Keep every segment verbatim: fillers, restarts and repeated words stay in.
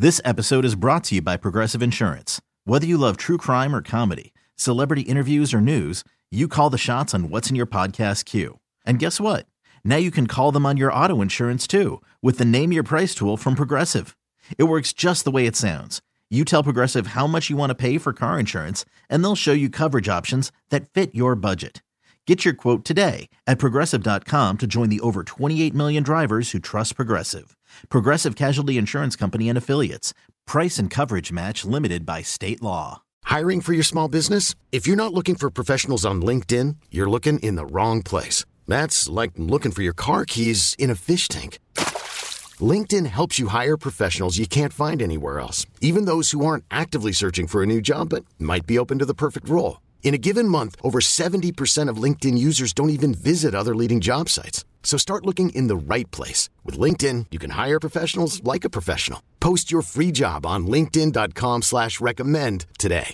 This episode is brought to you by Progressive Insurance. Whether you love true crime or comedy, celebrity interviews or news, you call the shots on what's in your podcast queue. And guess what? Now you can call them on your auto insurance too with the Name Your Price tool from Progressive. It works just the way it sounds. You tell Progressive how much you want to pay for car insurance, and they'll show you coverage options that fit your budget. Get your quote today at Progressive dot com to join the over twenty-eight million drivers who trust Progressive. Progressive Casualty Insurance Company and Affiliates. Price and coverage match limited by state law. Hiring for your small business? If you're not looking for professionals on LinkedIn, you're looking in the wrong place. That's like looking for your car keys in a fish tank. LinkedIn helps you hire professionals you can't find anywhere else, even those who aren't actively searching for a new job but might be open to the perfect role. In a given month, over seventy percent of LinkedIn users don't even visit other leading job sites. So start looking in the right place. With LinkedIn, you can hire professionals like a professional. Post your free job on linkedin dot com slash recommend today.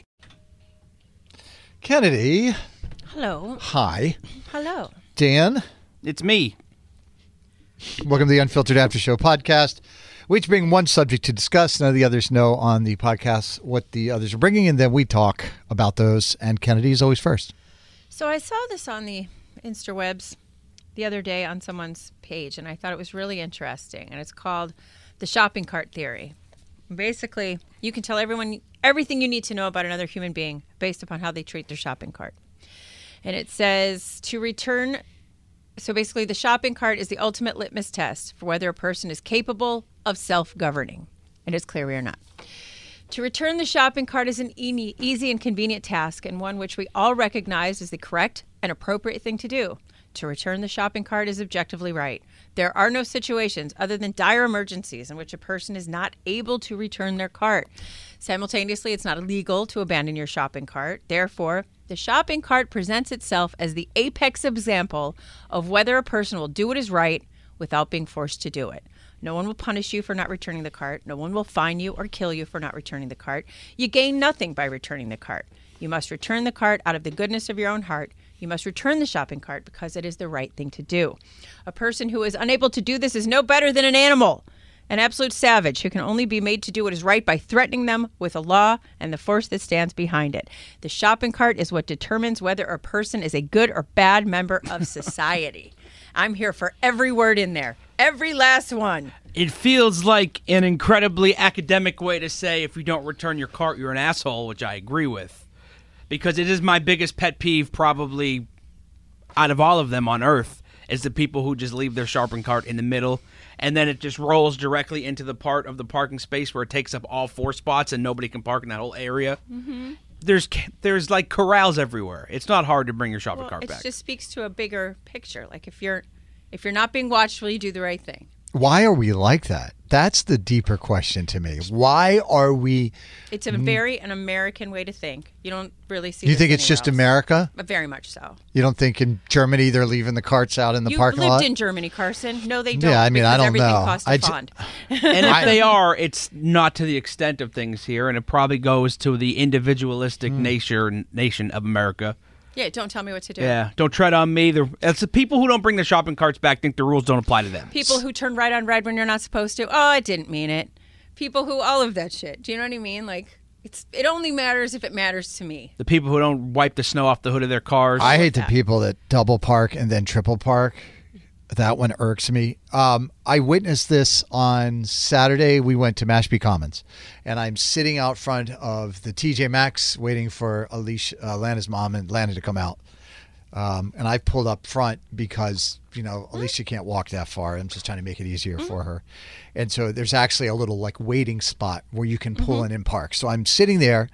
Kennedy. Hello. Hi. Hello. Dan. It's me. Welcome to the Unfiltered After Show podcast. We each bring one subject to discuss. None of the others know on the podcast what the others are bringing, and then we talk about those. And Kennedy is always first. So I saw this on the Instawebs the other day on someone's page, and I thought it was really interesting. And it's called the shopping cart theory. Basically, you can tell everyone everything you need to know about another human being based upon how they treat their shopping cart. And it says to return. So basically, the shopping cart is the ultimate litmus test for whether a person is capable of self-governing. It is clear we are not. To return the shopping cart is an e- easy and convenient task, and one which we all recognize as the correct and appropriate thing to do. To return the shopping cart is objectively right. There are no situations other than dire emergencies in which a person is not able to return their cart. Simultaneously, it's not illegal to abandon your shopping cart. Therefore, the shopping cart presents itself as the apex example of whether a person will do what is right without being forced to do it. No one will punish you for not returning the cart. No one will fine you or kill you for not returning the cart. You gain nothing by returning the cart. You must return the cart out of the goodness of your own heart. You must return the shopping cart because it is the right thing to do. A person who is unable to do this is no better than an animal, an absolute savage who can only be made to do what is right by threatening them with a law and the force that stands behind it. The shopping cart is what determines whether a person is a good or bad member of society. I'm here for every word in there, every last one. It feels like an incredibly academic way to say if you don't return your cart, you're an asshole, which I agree with. Because it is my biggest pet peeve probably out of all of them on Earth is the people who just leave their shopping cart in the middle and then it just rolls directly into the part of the parking space where it takes up all four spots and nobody can park in that whole area. Mm-hmm. There's there's like corrals everywhere. It's not hard to bring your shopping well, cart back. It just speaks to a bigger picture. Like if you're if you're not being watched, will you do the right thing? Why are we like that? That's the deeper question to me. Why are we... It's a very an American way to think. You don't really see You this think it's just else. America? But very much so. You don't think in Germany they're leaving the carts out in the you parking lived lot? in Germany, Carson. No, they don't. Yeah, I mean, I don't everything know. Costs I a j- fund. And if they are, it's not to the extent of things here, and it probably goes to the individualistic Mm. nation, nation of America. Yeah, don't tell me what to do. Yeah, don't tread on me. The, it's the people who don't bring their shopping carts back think the rules don't apply to them. People who turn right on red when you're not supposed to. Oh, I didn't mean it. People who, all of that shit. Do you know what I mean? Like, it's it only matters if it matters to me. The people who don't wipe the snow off the hood of their cars. I hate the that. people that double park and then triple park. That one irks me. Um, I witnessed this on Saturday. We went to Mashpee Commons, and I'm sitting out front of the T J Maxx waiting for Alicia, uh, Lana's mom and Lana to come out. Um, and I pulled up front because, you know, Alicia can't walk that far. I'm just trying to make it easier mm-hmm. for her. And so there's actually a little like waiting spot where you can pull mm-hmm. in and park. So I'm sitting there,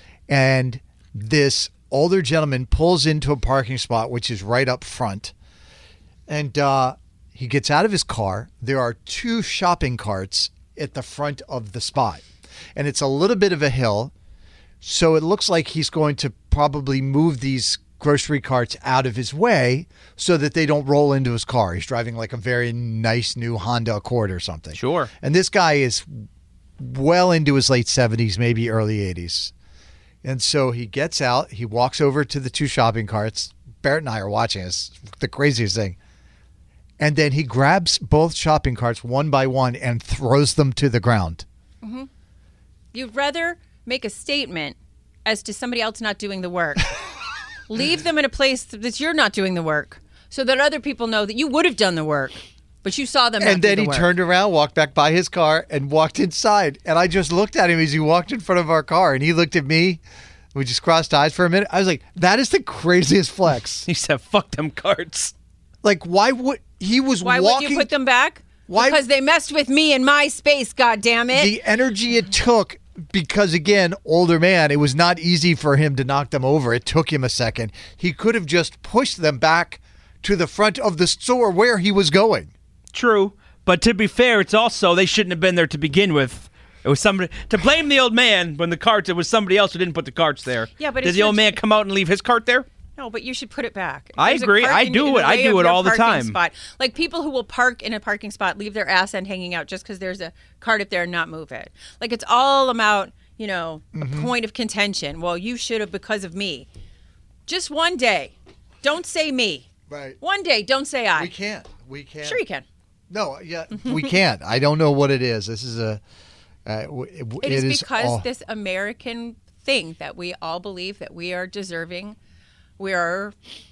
and this older gentleman pulls into a parking spot, which is right up front. And uh, he gets out of his car. There are two shopping carts at the front of the spot. And it's a little bit of a hill. So it looks like he's going to probably move these grocery carts out of his way so that they don't roll into his car. He's driving like a very nice new Honda Accord or something. Sure. And this guy is well into his late seventies, maybe early eighties. And so he gets out. He walks over to the two shopping carts. Barrett and I are watching. It's the craziest thing. And then he grabs both shopping carts one by one and throws them to the ground. Mm-hmm. You'd rather make a statement as to somebody else not doing the work. Leave them in a place that you're not doing the work so that other people know that you would have done the work, but you saw them not And do then the he work. turned around, walked back by his car, and walked inside. And I just looked at him as he walked in front of our car, and he looked at me. We just crossed eyes for a minute. I was like, that is the craziest flex. He said, fuck them carts. Like, why would he was Why walking? wouldn't you put them back? Why- Because they messed with me in my space, goddammit. The energy it took, because again, older man, it was not easy for him to knock them over. It took him a second. He could have just pushed them back to the front of the store where he was going. True. But to be fair, it's also, they shouldn't have been there to begin with. It was somebody, to blame the old man when the carts, it was somebody else who didn't put the carts there. Yeah, but Did it's the old your- man come out and leave his cart there? No, but you should put it back. I There's a agree. cart I in- do in it. the I way do of it your all the parking time. Spot. Like people who will park in a parking spot, leave their ass end hanging out just because there's a cart up there and not move it. Like it's all about, you know, Mm-hmm. a point of contention. Well, you should have because of me. Just one day. Don't say me. Right. One day. Don't say I. We can't. We can't. Sure you can. No, yeah, we can't. I don't know what it is. This is a. Uh, w- it, It is, is because all- this American thing that we all believe that we are deserving. We are,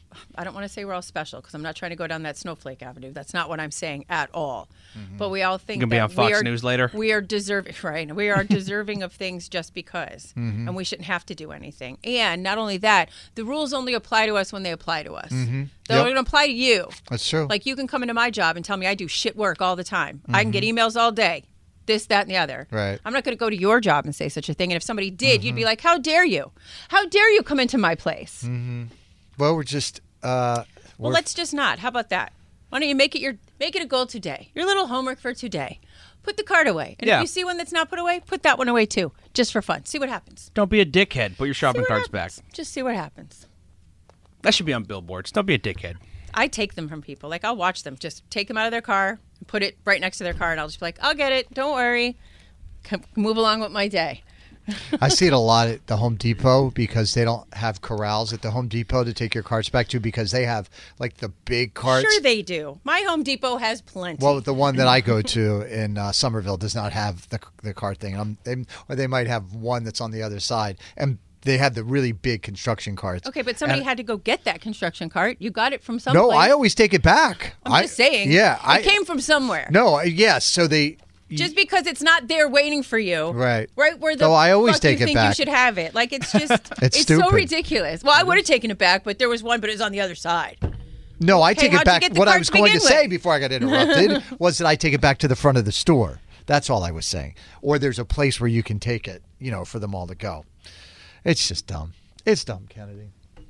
I don't want to say we're all special because I'm not trying to go down that snowflake avenue. That's not what I'm saying at all. But we all think Gonna be that on Fox we are, News later. We are deserving, right? We are deserving of things just because, and we shouldn't have to do anything. And not only that, the rules only apply to us when they apply to us. They're Yep. going to apply to you. That's true. Like you can come into my job and tell me I do shit work all the time. I can get emails all day. This, that, and the other. Right. I'm not going to go to your job and say such a thing. And if somebody did, you'd be like, how dare you? How dare you come into my place? well, we're just. Uh, Well, we're- let's just not. How about that? Why don't you make it your make it a goal today? Your little homework for today. Put the card away. And Yeah. if you see one that's not put away, put that one away too. Just for fun. See what happens. Don't be a dickhead. Put your See shopping what carts back. happens. Just see what happens. That should be on billboards. Don't be a dickhead. I take them from people. Like I'll watch them. Just take them out of their car and put it right next to their car, and I'll just be like, I'll get it. Don't worry. Come, move along with my day. I see it a lot at the Home Depot because they don't have corrals at the Home Depot to take your carts back to because they have like the big carts. Sure they do. My Home Depot has plenty. Well, the one that I go to in uh, Somerville does not have the the cart thing. Um, they, or they might have one that's on the other side, and they have the really big construction carts. Okay, but somebody And- had to go get that construction cart. You got it from someplace. No, I always take it back. I'm I, just saying. Yeah, it I came from somewhere. No, I- yes. So they. Just because it's not there waiting for you, Right. Right where the So I always fuck take you it think back. you should have it. Like it's just, It's it's so stupid. ridiculous. Well, I would have taken it back, but there was one, but it was on the other side. No, I Okay, take how'd it you back. get the What I cart was to going to begin say with? before I got interrupted was that I take it back to the front of the store. That's all I was saying. Or there's a place where you can take it, you know, for them all to go. It's just dumb. It's dumb, Kennedy.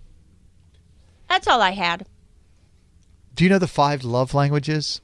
That's all I had. Do you know the five love languages?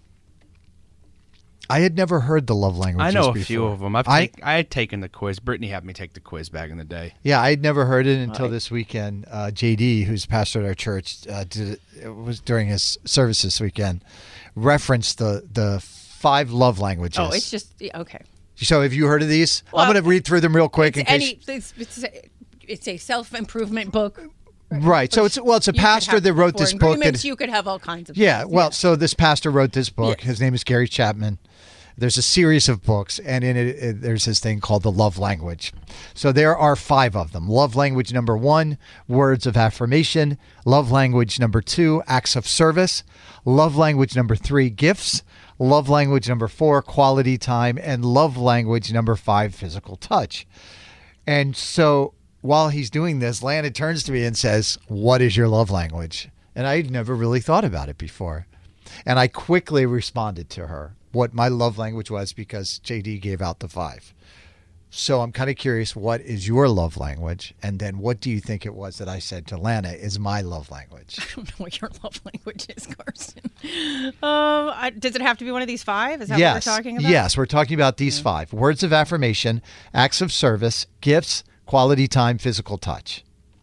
I had never heard the love languages I know a before. few of them. I've I, take, I had taken the quiz. Brittany had me take the quiz back in the day. yeah, I had never heard it until this weekend. Uh, J D, who's pastor at our church, uh, did it, it was during his service this weekend, referenced the the five love languages. Oh, it's just yeah, okay. So have you heard of these? Well, I'm going to read through them real quick in It's case. any, it's, it's a, it's a self improvement book. Right. So it's well, it's a You could pastor have that wrote for this book. agreements, That, you could have all kinds of. yeah. things. Well, so this pastor wrote this book. Yes. His name is Gary Chapman. There's a series of books, and in it, it there's this thing called the love language. So there are five of them. Love language number one, words of affirmation. Love language number two, acts of service. Love language number three, gifts. Love language number four, quality time. And love language number five, physical touch. And so while he's doing this, Lana turns to me and says, "What is your love language?" And I'd never really thought about it before. And I quickly responded to her what my love language was because J D gave out the five. So I'm kind of curious, what is your love language? And then what do you think it was that I said to Lana is my love language? I don't know what your love language is, Carson. Um, I, does it have to be one of these five? Is that yes. what we're talking about? Yes, we're talking about these five. Words of affirmation, acts of service, gifts, quality time, physical touch.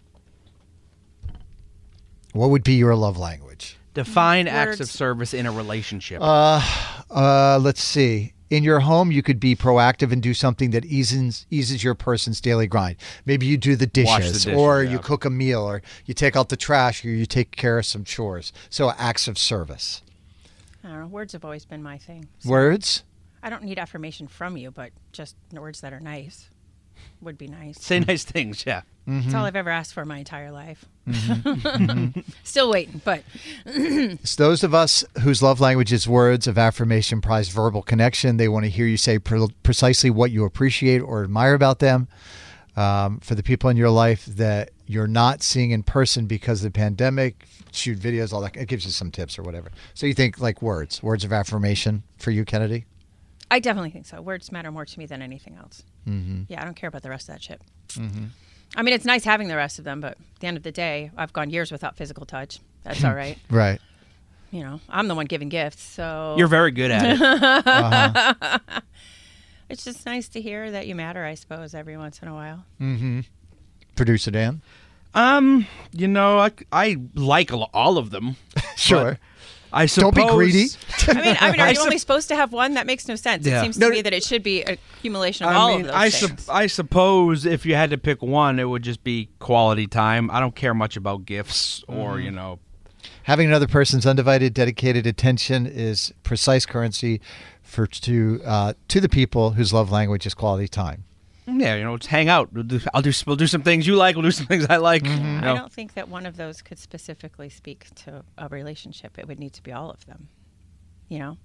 What would be your love language? Define acts Words. of service in a relationship. Uh, uh, let's see. In your home, you could be proactive and do something that eases eases your person's daily grind. Maybe you do the dishes, Wash the dishes, or yeah. you cook a meal, or you take out the trash, or you take care of some chores. So acts of service. I don't know. Words have always been my thing. So Words? I don't need affirmation from you, but just words that are nice. would be nice. Say nice things, yeah. Mm-hmm. That's all I've ever asked for my entire life. Mm-hmm. Still waiting, but It's those of us whose love language is words of affirmation, prize verbal connection. They want to hear you say pre- precisely what you appreciate or admire about them. Um, for the people in your life that you're not seeing in person because of the pandemic, shoot videos, all that. It gives you some tips or whatever. So you think like words, words of affirmation for you, Kennedy? I definitely think so. Words matter more to me than anything else. Mm-hmm. Yeah, I don't care about the rest of that shit. Mm-hmm. I mean, it's nice having the rest of them, but at the end of the day, I've gone years without physical touch. That's all right. Right. You know, I'm the one giving gifts, so You're very good at it. Uh-huh. it's just nice to hear that you matter, I suppose, every once in a while. Mm-hmm. Producer Dan? Um, you know, I, I like a lo- all of them. Sure. but I suppose. Don't be greedy. I mean, I mean, are I you sup- only supposed to have one? That makes no sense. Yeah. It seems No, to me that it should be an accumulation of I all mean, of those I, things. sup- I suppose if you had to pick one, it would just be quality time. I don't care much about gifts or, you know. Having another person's undivided, dedicated attention is precise currency for to uh, to the people whose love language is quality time. Yeah, you know, let's hang out. We'll do, I'll do. We'll do some things you like. We'll do some things I like. Mm-hmm. you I know. don't think that one of those could specifically speak to a relationship. It would need to be all of them. You know,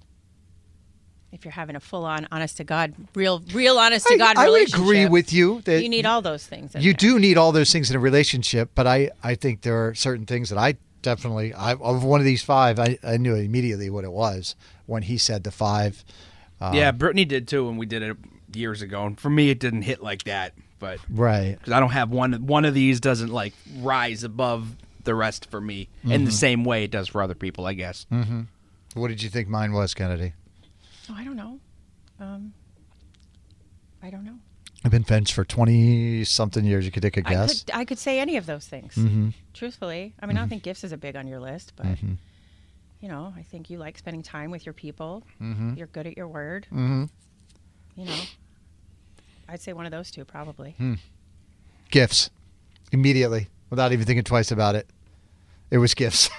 if you're having a full-on, honest-to-God, real, real honest-to-God I, I would relationship, agree with you that you need all those things. In you there. do need all those things in a relationship, but I, I think there are certain things that I definitely, I, of one of these five, I, I knew immediately what it was when he said the five. Um, Yeah, Brittany did too, and we did it years ago. And for me, it didn't hit like that, but Right. because I don't have one. One of these doesn't like rise above the rest for me in the same way it does for other people, I guess. Mm-hmm. What did you think mine was, Kennedy? Oh, I don't know. Um, I don't know. I've been friends for twenty-something years. You could take a I guess. could, I could say any of those things. Mm-hmm. Truthfully, I mean, I don't think gifts is a big on your list, but Mm-hmm. you know, I think you like spending time with your people. Mm-hmm. You're good at your word. Mm-hmm. You know, I'd say one of those two probably. Hmm. Gifts. Immediately, without even thinking twice about it. It was gifts.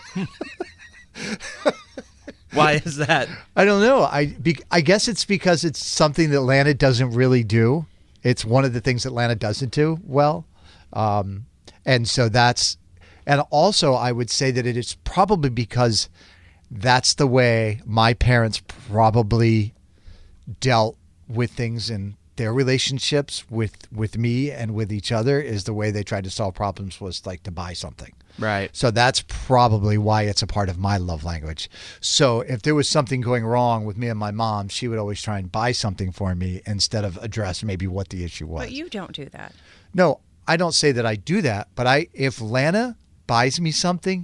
Why is that? I don't know. I be, I guess it's because it's something that Lana doesn't really do. It's one of the things that Lana doesn't do well. Um, and so that's, and also I would say that it is probably because that's the way my parents probably dealt with things in their relationships with, with me and with each other, is the way they tried to solve problems was like to buy something. Right. So that's probably why it's a part of my love language. So if there was something going wrong with me and my mom, she would always try and buy something for me instead of address maybe what the issue was. But you don't do that. No, I don't say that I do that, but I if Lana buys me something,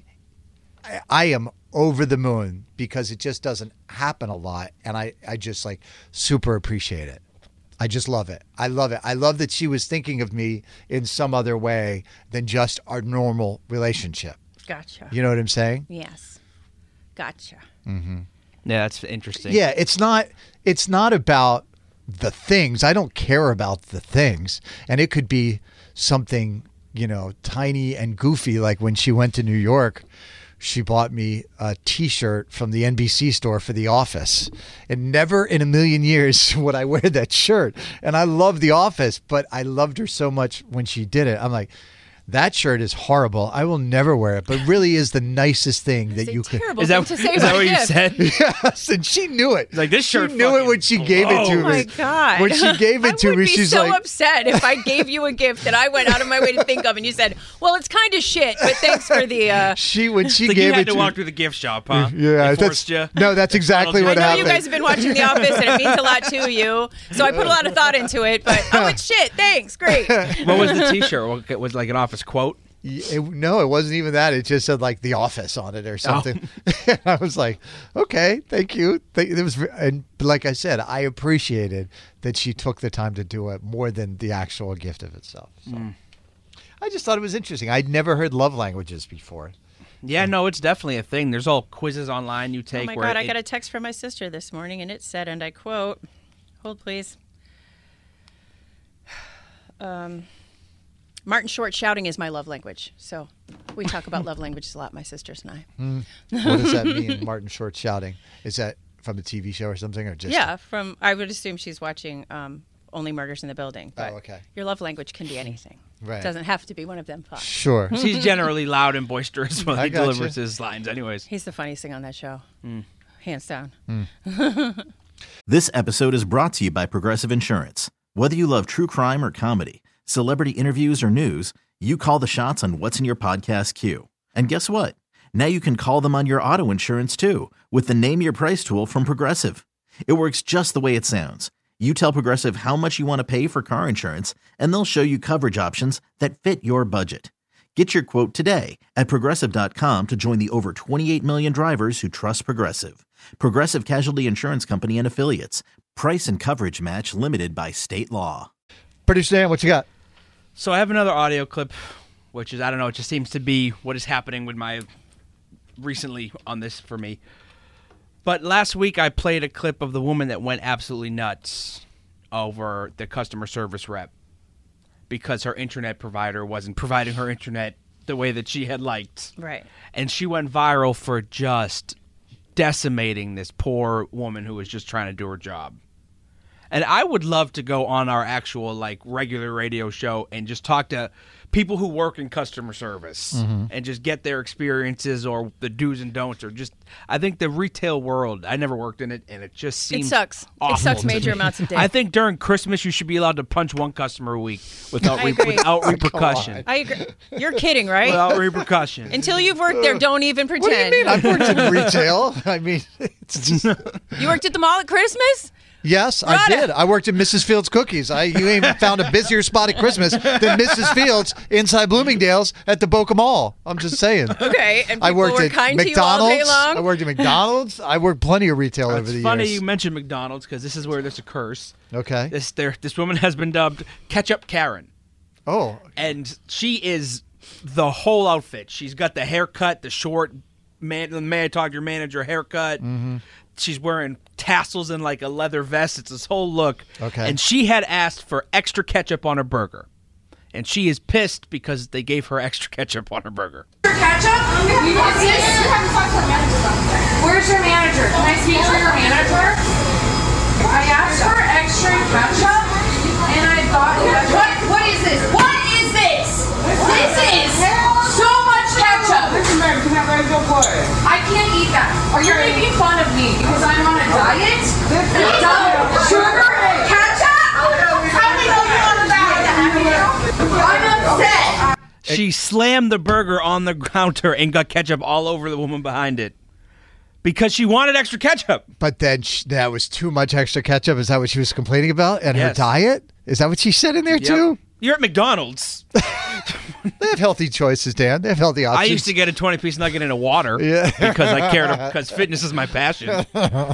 I, I am over the moon because it just doesn't happen a lot, and I, I just like super appreciate it. I just love it. I love it. I love that she was thinking of me in some other way than just our normal relationship. Gotcha. You know what I'm saying? Yes. Gotcha. Yeah, that's interesting. Yeah, it's not it's not about the things. I don't care about the things. And it could be something, you know, tiny and goofy, like when she went to New York, she bought me a T-shirt from the N B C store for The Office. And never in a million years would I wear that shirt. And I love The Office, but I loved her so much when she did it. I'm like, that shirt is horrible. I will never wear it, but really is the nicest thing that It's a you could. terrible Is that, thing to say is that about what a you gift. said? Yes, and she knew it. Like, this shirt She knew it fucking when she gave it to Oh me. my God. When she gave it to I would me, be she's so like, upset if I gave you a gift that I went out of my way to think of, and you said, "Well, it's kind of shit, but thanks for the." Uh... she when she Like gave you had it to to walk through the gift shop, huh? Yeah, They forced that's you. no, that's exactly I what I know happened. you guys have been watching The Office, and it means a lot to you. So I put a lot of thought into it. But oh, it's shit. Thanks, great. What was the T-shirt? What- It was like an office quote. It, no, it wasn't even that. It just said like The Office on it or something. And I was like, okay, thank you. Thank, it was, and like I said, I appreciated that she took the time to do it more than the actual gift of itself. So. Mm. I just thought it was interesting. I'd never heard love languages before. Yeah, no, it's definitely a thing. There's all quizzes online you take. Oh my where God, it, I got a text from my sister this morning, and it said, and I quote, hold please. Um, Martin Short shouting is my love language. So we talk about love languages a lot, my sisters and I. What does that mean, Martin Short shouting? Is that from a T V show or something, or just Yeah, from I would assume she's watching um, only murders in the building. But Oh, okay. your love language can be anything. Right. It doesn't have to be one of them five. Sure. He's generally loud and boisterous when I he gotcha. delivers his lines, anyways. He's the funniest thing on that show. Mm. Hands down. This episode is brought to you by Progressive Insurance. Whether you love true crime or comedy, celebrity interviews or news, you call the shots on what's in your podcast queue. And guess what? Now you can call them on your auto insurance too with the Name Your Price tool from Progressive. It works just the way it sounds. You tell Progressive how much you want to pay for car insurance, and they'll show you coverage options that fit your budget. Get your quote today at Progressive dot com to join the over twenty-eight million drivers who trust Progressive. Progressive Casualty Insurance Company and Affiliates. Price and coverage match limited by state law. Producer Dan, what you got? So I have another audio clip, which is, I don't know, it just seems to be what is happening with my, recently on this for me. But last week I played a clip of the woman that went absolutely nuts over the customer service rep because her internet provider wasn't providing her internet the way that she had liked. Right. And she went viral for just decimating this poor woman who was just trying to do her job. And I would love to go on our actual, like, regular radio show and just talk to people who work in customer service mm-hmm. and just get their experiences or the do's and don'ts, or just, I think the retail world, I never worked in it, and it just seems It sucks. awful It sucks to major me. amounts of data. I think during Christmas you should be allowed to punch one customer a week without, I re- agree. without repercussion. I agree. You're kidding, right? Without repercussion. Until you've worked there, don't even pretend. What do you mean? I've worked in retail. I mean, it's just... You worked at the mall at Christmas? Yes, I Rhoda. did. I worked at Missus Fields Cookies. I You ain't found a busier spot at Christmas than Missus Fields inside Bloomingdale's at the Boca Mall. I'm just saying. Okay, and people I worked were at kind McDonald's. to you all day long? I worked at McDonald's. I worked plenty of retail over It's the funny years. you mentioned McDonald's because this is where this occurs. Okay. This there, this woman has been dubbed Ketchup Karen. Oh, And she is the whole outfit. She's got the haircut, the short, man, may I talk to your manager haircut. Mm-hmm. She's wearing tassels and like a leather vest. It's this whole look. Okay. And she had asked for extra ketchup on her burger. And she is pissed because they gave her extra ketchup on her burger. Ketchup? What's this? Where's your manager? Can I speak to your manager? I asked for extra ketchup, and I got what? What is this? What is this? This is so much ketchup. I can't eat that. Are you making fun of me because I'm on a diet? Sugar and ketchup? How do we know you're on a diet? I'm upset. She slammed the burger on the counter and got ketchup all over the woman behind it because she wanted extra ketchup. but then sh that was too much extra ketchup. Is that what she was complaining about? And her Yes. diet? Is that what she said in there too? Yep. You're at McDonald's. They have healthy choices, Dan. They have healthy options. I used to get a twenty-piece nugget in a water Yeah. because I cared because fitness is my passion.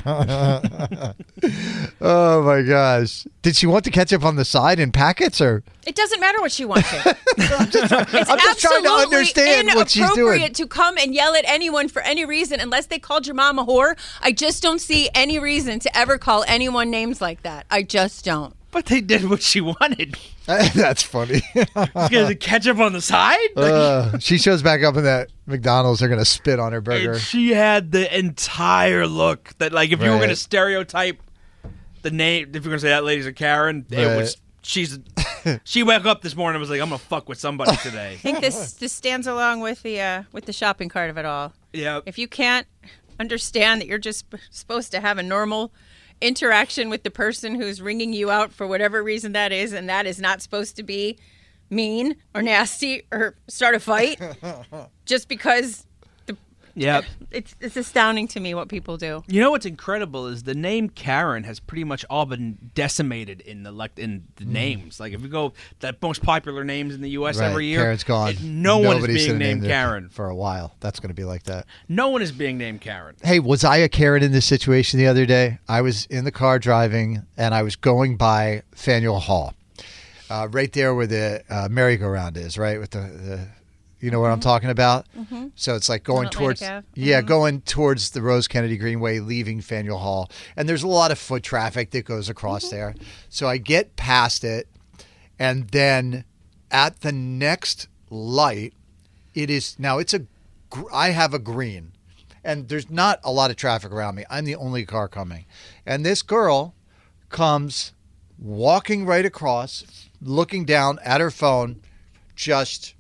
Oh my gosh! Did she want the ketchup on the side in packets, or? It doesn't matter what she wants. it's I'm just trying to absolutely understand what she's doing. inappropriate to come and yell at anyone for any reason unless they called your mom a whore. I just don't see any reason to ever call anyone names like that. I just don't. But they did what she wanted. That's funny. She's gonna the ketchup on the side. uh, she shows back up in that McDonald's. They're gonna spit on her burger. And she had the entire look that, like, if you were Right. gonna stereotype the name, if you're gonna say that lady's a Karen, it Right. was she's. She woke up this morning and was like, "I'm gonna fuck with somebody today." I think this this stands along with the uh, with the shopping cart of it all. Yeah. If you can't understand that you're just sp- supposed to have a normal interaction with the person who's ringing you out for whatever reason that is, and that is not supposed to be mean or nasty or start a fight, just because the, Yep. it's it's astounding to me what people do. You know what's incredible is the name Karen has pretty much all been decimated in the like in the names. Like if you go the most popular names in the U S Right. every year, Karen's gone. it- no one is Nobody's being gonna name named their- Karen. for a while. That's going to be like that. No one is being named Karen. Hey, was I a Karen in this situation the other day? I was in the car driving, and I was going by Faneuil Hall, uh, right there where the uh, merry-go-round is, right? With the, the you know what I'm talking about? Mm-hmm. So it's like going On towards, Atlantic Ave. yeah, Mhm. going towards the Rose Kennedy Greenway, leaving Faneuil Hall, and there's a lot of foot traffic that goes across there. So I get past it, and then at the next light, it is now it's a gr- I have a green, and there's not a lot of traffic around me. I'm the only car coming, and this girl comes walking right across, looking down at her phone, just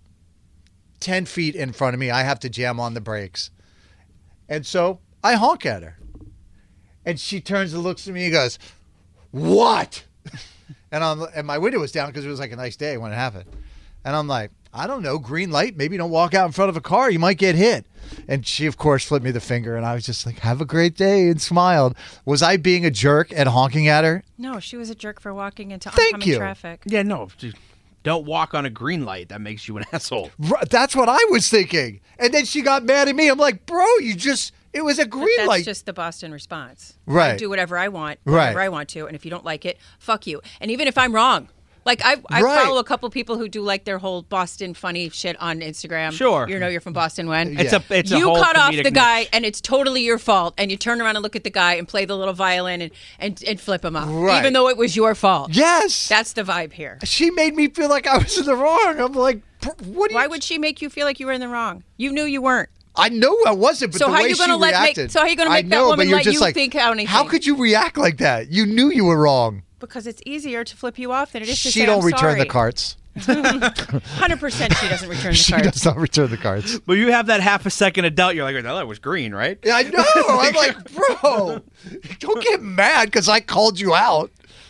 ten feet in front of me. I have to jam on the brakes. And so I honk at her. And she turns and looks at me and goes, "What?" and I'm and my window was down because it was like a nice day when it happened. And I'm like, "I don't know, green light. Maybe don't walk out in front of a car. You might get hit." And she, of course, flipped me the finger. And I was just like, "Have a great day," and smiled. Was I being a jerk and honking at her? No, she was a jerk for walking into Thank oncoming you. traffic. Yeah, no. Dude, don't walk on a green light. That makes you an asshole. R- That's what I was thinking. And then she got mad at me. I'm like, "Bro, you just, it was a But green that's light." just the Boston response. Right. I do whatever I want, Right. whatever I want to, and if you don't like it, fuck you. And even if I'm wrong. Like, I, I Right. follow a couple people who do, like, their whole Boston funny shit on Instagram. Sure. You know you're from Boston when? It's a it's a you whole cut off comedic the guy, niche. and it's totally your fault, and you turn around and look at the guy and play the little violin and, and, and flip him off, Right. even though it was your fault. Yes. That's the vibe here. She made me feel like I was in the wrong. I'm like, "What do you?" Why would she make you feel like you were in the wrong? You knew you weren't. I know I wasn't, but So the how way you gonna she let make- reacted. so how you gonna I make that know, woman but you're let just you like, think anything? How could you react like that? You knew you were wrong. Because it's easier to flip you off than it is to She say, don't I'm return sorry. the carts. one hundred percent she doesn't return the She cards. does not return the carts. But you have that half a second adult. You're like, "Oh, that was green, right?" Yeah, I know. I'm like, "Bro, don't get mad because I called you out."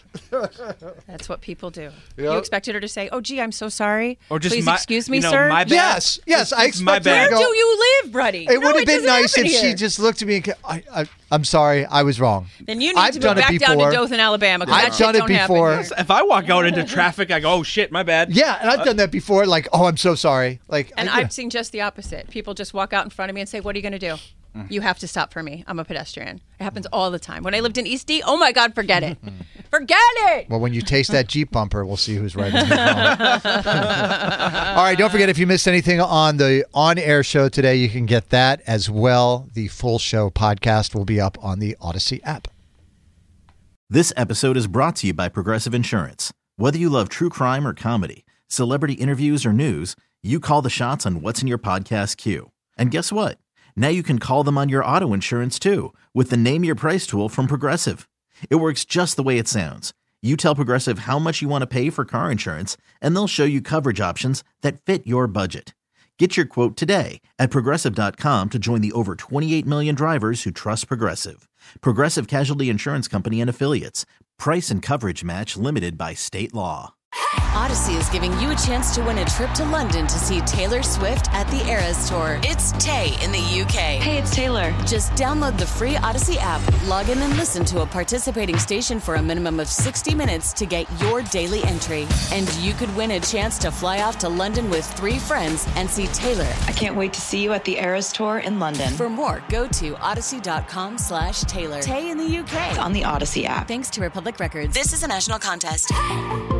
That's what people do. Yeah. You expected her to say, "Oh, gee, I'm so sorry. Or just Please my, excuse me, you know, sir." My bad. Yes, yes. I It's my expected her bad. to Where go, do you live, buddy? It No, would have been doesn't nice if happen she here. just looked at me and, I, I, I'm sorry, I was wrong. Then you need I've to done move it back down to before. Dothan, Alabama. 'cause I've that shit done it don't happen before. here. If I walk out into traffic, I go, "Oh shit, my bad." Yeah, and I've done that before. Like, "Oh, I'm so sorry." Like, And I, I've seen just the opposite. People just walk out in front of me and say, "What are you going to do?" You have to stop for me. I'm a pedestrian. It happens all the time. When I lived in East D, oh my God, forget it. Forget it. Well, when you taste that Jeep bumper, we'll see who's right. And who's wrong. All right, don't forget, if you missed anything on the on-air show today, you can get that as well. The full show podcast will be up on the Odyssey app. This episode is brought to you by Progressive Insurance. Whether you love true crime or comedy, celebrity interviews or news, you call the shots on what's in your podcast queue. And guess what? Now you can call them on your auto insurance too with the Name Your Price tool from Progressive. It works just the way it sounds. You tell Progressive how much you want to pay for car insurance, and they'll show you coverage options that fit your budget. Get your quote today at Progressive dot com to join the over twenty-eight million drivers who trust Progressive. Progressive Casualty Insurance Company and Affiliates. Price and coverage match limited by state law. Odyssey is giving you a chance to win a trip to London to see Taylor Swift at the Eras Tour. It's Tay in the U K. Hey, it's Taylor. Just download the free Odyssey app, log in and listen to a participating station for a minimum of sixty minutes to get your daily entry. And you could win a chance to fly off to London with three friends and see Taylor. I can't wait to see you at the Eras Tour in London. For more, go to odyssey.com slash Taylor. Tay in the U K. On the Odyssey app. Thanks to Republic Records. This is a national contest.